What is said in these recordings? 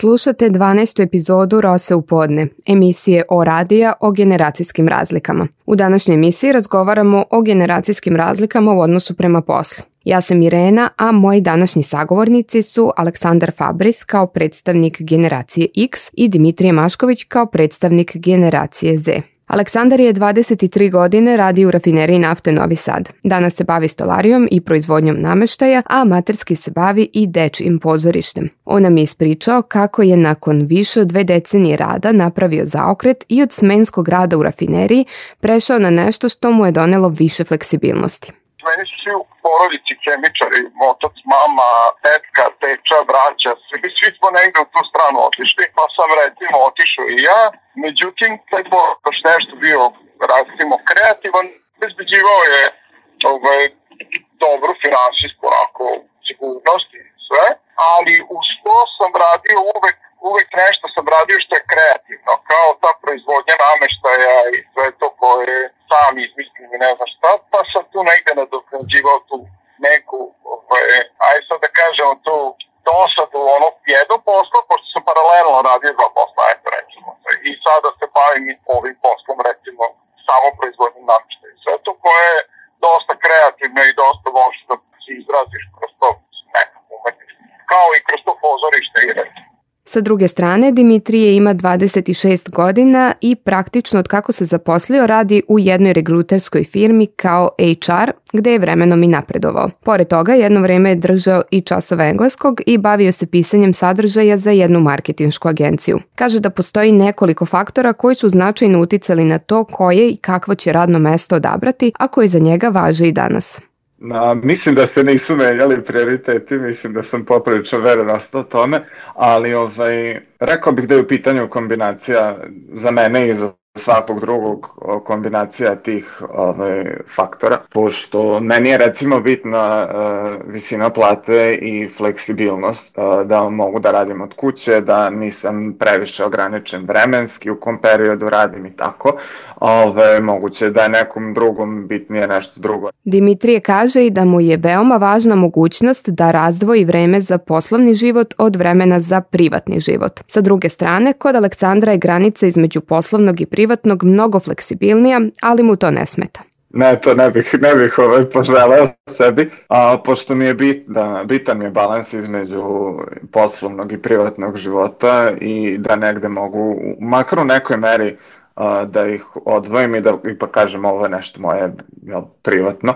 Slušate 12. epizodu Rose u podne, emisije o radija o generacijskim razlikama. U današnjoj emisiji razgovaramo o generacijskim razlikama u odnosu prema poslu. Ja sam Irena, a moji današnji sagovornici su Aleksandar Fabris kao predstavnik generacije X i Dimitrije Mašković kao predstavnik generacije Z. Aleksandar je 23 godine radi u rafineriji nafte Novi Sad. Danas se bavi stolarijom i proizvodnjom nameštaja, a amaterski se bavi i dečijim pozorištem. On nam je ispričao kako je nakon više od 2 decenije rada napravio zaokret i od smenskog rada u rafineriji prešao na nešto što mu je donelo više fleksibilnosti. Meni su svi u porodici hemičari, otac, mama, tetka, teča, braća, svi smo negde u tu stranu otišli, pa sam recimo otišao i ja. Međutim, taj baš nešto bio, recimo, kreativan, izbeđivao je dobru finansijsku sigurnost i sve, ali uz to sam radio uvek nešto sam radio što je kreativno, kao ta proizvodnja nameštaja i sve to koje sam izmislim i ne znam šta, pa sam tu negde nadoknađivao tu neku, aj sad da kažemo tu dosadu jedno posla, pošto sam paralelno radio 2 posla, recimo, i sada se bavim ovim poslom, recimo, samo proizvodnjom nameštaja i sve to koje je dosta kreativno i dosta može da se izraziš kroz to nekako umetnički, kao i kroz to pozorište i recimo. Sa druge strane, Dimitrije ima 26 godina i praktično od kako se zaposlio radi u jednoj regruterskoj firmi kao HR, gde je vremenom i napredovao. Pored toga, jedno vreme je držao i časove engleskog i bavio se pisanjem sadržaja za jednu marketinšku agenciju. Kaže da postoji nekoliko faktora koji su značajno uticali na to koje i kakvo će radno mesto odabrati, a koji za njega važe i danas. Mislim da se nisu menjali prioriteti, mislim da sam poprilično veren ostao tome, ali rekao bih da je u pitanju kombinacija za mene i za svakog drugog kombinacija tih faktora, pošto meni je recimo bitna visina plate i fleksibilnost, da mogu da radim od kuće, da nisam previše ograničen vremenski u kom periodu radim i tako. Moguće da je nekom drugom bitnije nešto drugo. Dimitrije kaže i da mu je veoma važna mogućnost da razdvoji vreme za poslovni život od vremena za privatni život. Sa druge strane, kod Aleksandra je granica između poslovnog i privatnog mnogo fleksibilnija, ali mu to ne smeta. Ne, to ne bih poželeo sebi, pošto mi je bitan je balans između poslovnog i privatnog života i da negde mogu, makar u nekoj meri, da ih odvojim i da ipak kažem ovo je nešto moje privatno.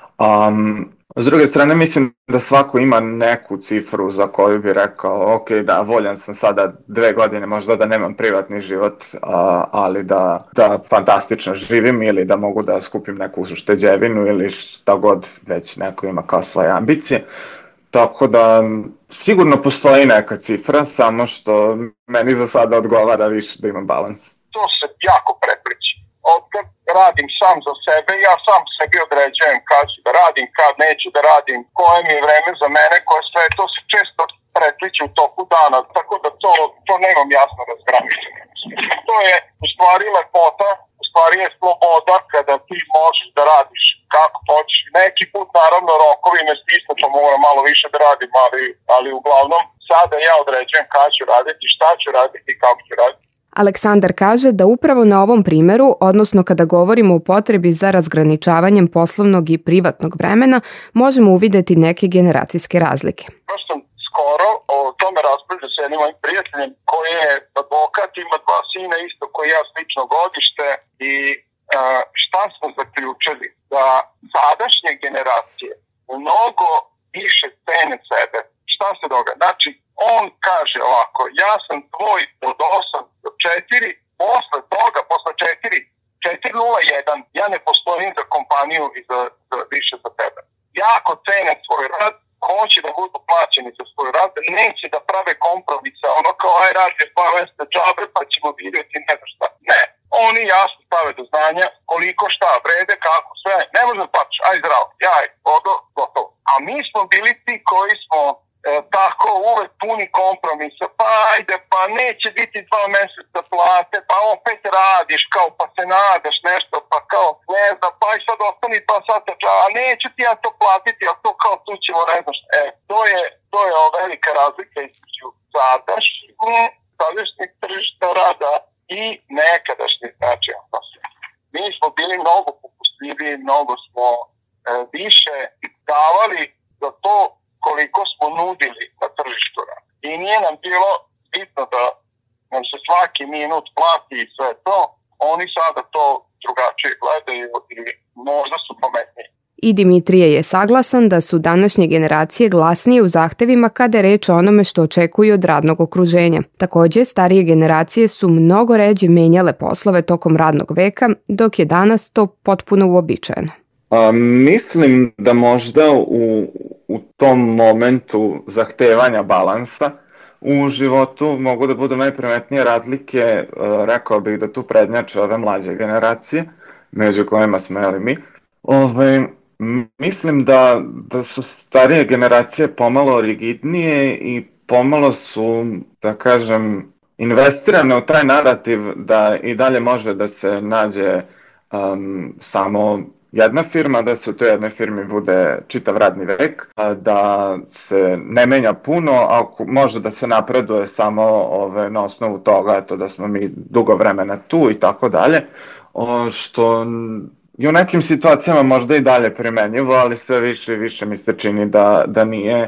S druge strane, mislim da svako ima neku cifru za koju bi rekao, ok, da, voljan sam sada 2 godine možda da nemam privatni život, ali da fantastično živim ili da mogu da skupim neku ušteđevinu ili šta god već neko ima kao svoje ambicije. Tako da sigurno postoji neka cifra, samo što meni za sada odgovara više da imam balans. To se jako prepliči. Otkad radim sam za sebe, ja sam sebi određujem kad ću da radim, kad neću da radim, koje mi je vreme za mene, koje sve, to se često prepliče u toku dana, tako da to nemam jasno razgraničeno. To je u stvari lepota, u stvari je sloboda kada ti možeš da radiš kako hoćeš. Neki put naravno rokovi me stisnu, pa moram malo više da radim, ali uglavnom sada ja određujem kad ću raditi, šta ću raditi i kako ću raditi. Aleksandar kaže da upravo na ovom primeru, odnosno kada govorimo o potrebi za razgraničavanjem poslovnog i privatnog vremena, možemo uvideti neke generacijske razlike. Baš sam skoro o tome raspravljao sa jednim mojim prijateljem koji je advokat, ima 2 sina isto koji ja, slično godište, i šta smo zaključili? Da sadašnje generacije mnogo više cene sebe. Šta se događa? Znači, on kaže ovako, ja sam tvoj od 8 do 4, posle toga, posle 4:01, ja ne postojim za kompaniju i za više za tebe. Jako cene svoj rad, hoće da budu plaćeni za svoj rad, neće da prave kompromise, ono kao aj radi 2 mesta džabe pa ćemo vidjeti ne znam šta. Ne, oni jasno stave do znanja koliko šta vrede, kako sve, ne možda plaćaš, aj zdravo, jaj, gotovo. A mi smo bili ti koji smo tako uvek puni kompromisa, pa ajde, pa neće biti 2 meseca plate, pa opet radiš, kao pa se nadaš nešto, pa kao ne znam, pa i sad ostani 2 sata, a neću ti ja to platiti, a to kao tu ćemo, ne znaš, to je velika razlika između sadašnjeg tržišta rada i nekadašnjeg, znači, mi smo bili mnogo popustljiviji, mnogo smo više davali za to koliko smo nudili na tržištu rada. I nije nam bilo bitno da nam se svaki minut plati i sve to, oni sada to drugačije gledaju i možda su pametniji. I Dimitrije je saglasan da su današnje generacije glasnije u zahtevima kada je reč o onome što očekuju od radnog okruženja. Takođe, starije generacije su mnogo ređe menjale poslove tokom radnog veka, dok je danas to potpuno uobičajeno. Mislim da možda u tom momentu zahtevanja balansa u životu mogu da budu najprimetnije razlike, rekao bih da tu prednjače ove mlađe generacije, među kojima smo mi. Mislim da su starije generacije pomalo rigidnije i pomalo su, da kažem, investirane u taj narativ da i dalje može da se nađe samo jedna firma, da se u toj jednoj firmi bude čitav radni vek, da se ne menja puno, a može da se napreduje samo na osnovu toga da smo mi dugo vremena tu i tako dalje, što i u nekim situacijama možda i dalje primenjivo, ali sve više i više mi se čini da nije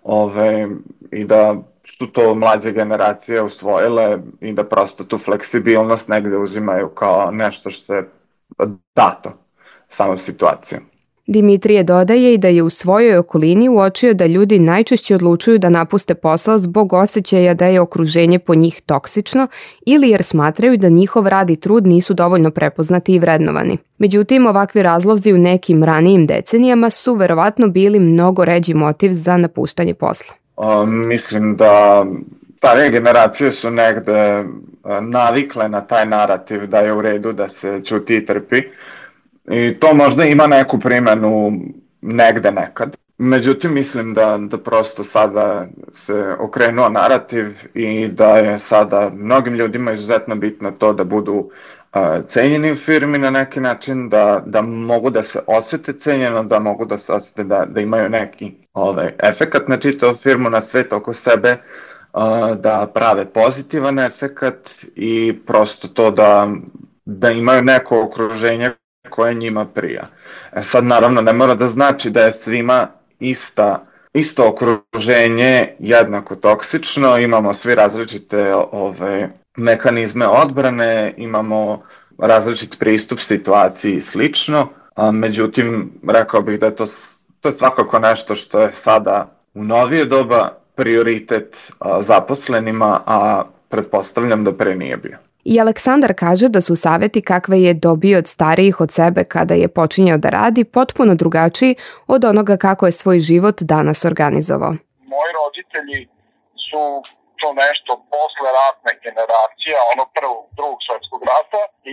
i da su to mlađe generacije usvojile i da prosto tu fleksibilnost negde uzimaju kao nešto što je dato samom situacijom. Dimitrije dodaje i da je u svojoj okolini uočio da ljudi najčešće odlučuju da napuste posao zbog osjećaja da je okruženje po njih toksično ili jer smatraju da njihov rad i trud nisu dovoljno prepoznati i vrednovani. Međutim, ovakvi razlozi u nekim ranijim decenijama su verovatno bili mnogo ređi motiv za napuštanje posla. Mislim da starije generacije su negde navikle na taj narativ da je u redu da se ćuti i trpi. I to možda ima neku primenu negde nekad. Međutim, mislim da prosto sada se okrenuo narativ i da je sada mnogim ljudima izuzetno bitno to da budu cenjeni u firmi na neki način, da mogu da se osete cenjeno, da mogu da se osete da imaju neki efekat na čitavu firmu, na svet oko sebe, da prave pozitivan efekat i prosto to da imaju neko okruženje koje njima prija. Sad naravno ne mora da znači da je svima isto okruženje jednako toksično, imamo svi različite mehanizme odbrane, imamo različit pristup situaciji i slično, međutim rekao bih da je to je svakako nešto što je sada u novije doba prioritet zaposlenima, a pretpostavljam da pre nije bio. I Aleksandar kaže da su saveti kakve je dobio od starijih od sebe kada je počinjao da radi potpuno drugačiji od onoga kako je svoj život danas organizovao. Moji roditelji su to nešto posle ratne generacije, drugog svjetskog rata i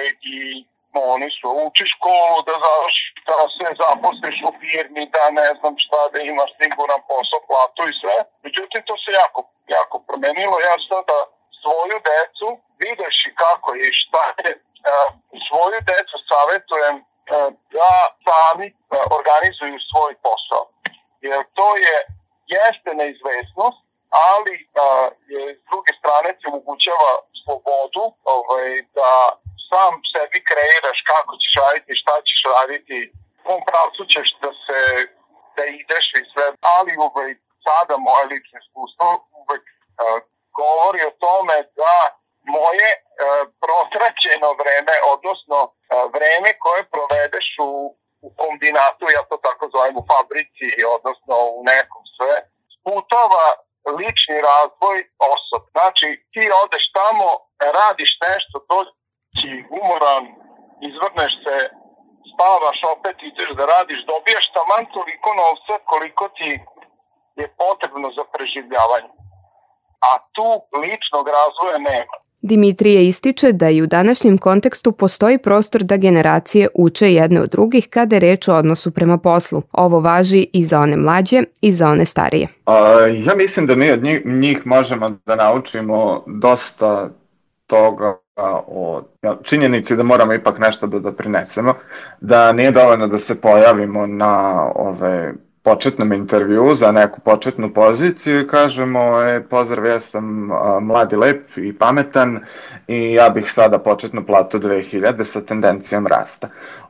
oni su uči školu, da se zaposliš u firmi, da ne znam šta, da imaš siguran posao, platu i sve. Međutim, to se jako promenilo. Ja sada svoju decu, vidjevši kako je i šta je, svoju decu savjetujem da sami organizuju svoj posao. Jer to jeste neizvesnost, ali s druge strane ti omogućava slobodu da sam sebi kreiraš kako ćeš raditi, šta ćeš raditi, u kom pravcu ćeš da ideš i sve. Ali sada moje lično iskustvo uvek govori o tome da moje protraćeno vreme, odnosno vreme koje provedeš u kombinatu, ja to tako zovem u fabrici, odnosno u nekom sve, sputava lični razvoj osobe. Znači, ti odeš tamo, radiš nešto, doći umoran, izvrneš se, spavaš, opet ideš da radiš, dobijaš taman toliko novca koliko ti je potrebno za preživljavanje. A tu ličnog razvoja nema. Dimitrije ističe da i u današnjem kontekstu postoji prostor da generacije uče jedne od drugih kada je reč o odnosu prema poslu. Ovo važi i za one mlađe i za one starije. Ja mislim da mi od njih možemo da naučimo dosta toga o činjenici da moramo ipak nešto da doprinesemo, da nije dovoljno da se pojavimo na početnom intervju za neku početnu poziciju i kažemo pozdrav, ja sam mlad i lep i pametan i ja bih sada početnu platu 2000 sa tendencijom rasta.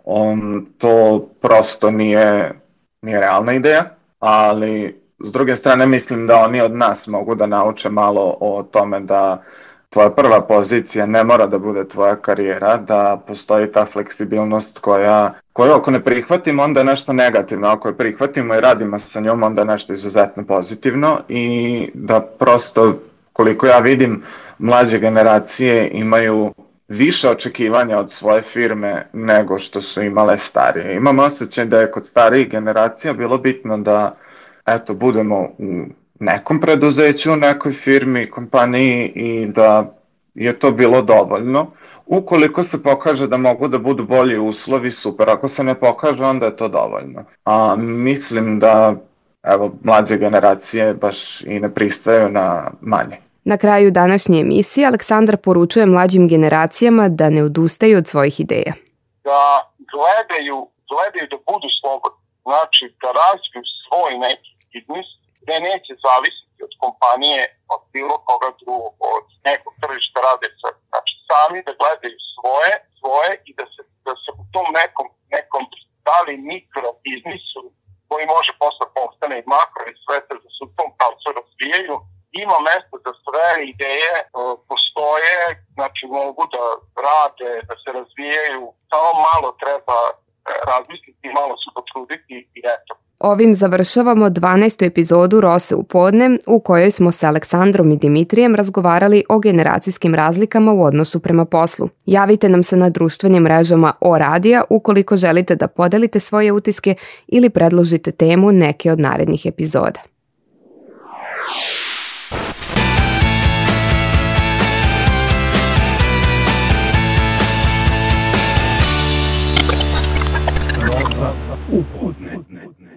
To prosto nije realna ideja, ali s druge strane mislim da oni od nas mogu da nauče malo o tome da tvoja prva pozicija ne mora da bude tvoja karijera, da postoji ta fleksibilnost koju ako ne prihvatimo, onda je nešto negativno. Ako je prihvatimo i radimo sa njom, onda je nešto izuzetno pozitivno i da prosto, koliko ja vidim, mlađe generacije imaju više očekivanja od svoje firme nego što su imale starije. Imam osjećaj da je kod starijih generacija bilo bitno da budemo u nekom preduzeću, nekoj firmi, kompaniji i da je to bilo dovoljno. Ukoliko se pokaže da mogu da budu bolji uslovi, super. Ako se ne pokaže, onda je to dovoljno. A mislim da mlađe generacije baš i ne pristaju na manje. Na kraju današnje emisije Aleksandar poručuje mlađim generacijama da ne odustaju od svojih ideja. Da gledaju da budu slobodni. Znači da razviju svoj neki biznis gde neće zavisiti od kompanije, od bilo koga drugog, od nekog tržišta rade sa. Znači sami da gledaju svoje i da se u tom nekom da li mikro biznisu koji može posle postane i makro i sve, da se u tom pravcu razvijaju. Ima mesta za sve, ideje postoje, znači mogu da rade, da se razvijaju, samo malo treba razmisliti, malo se potruditi i eto. Ovim završavamo 12. epizodu Rose u podne, u kojoj smo sa Aleksandrom i Dimitrijem razgovarali o generacijskim razlikama u odnosu prema poslu. Javite nam se na društvenim mrežama O Radija ukoliko želite da podelite svoje utiske ili predložite temu neke od narednih epizoda. Rosa u podne.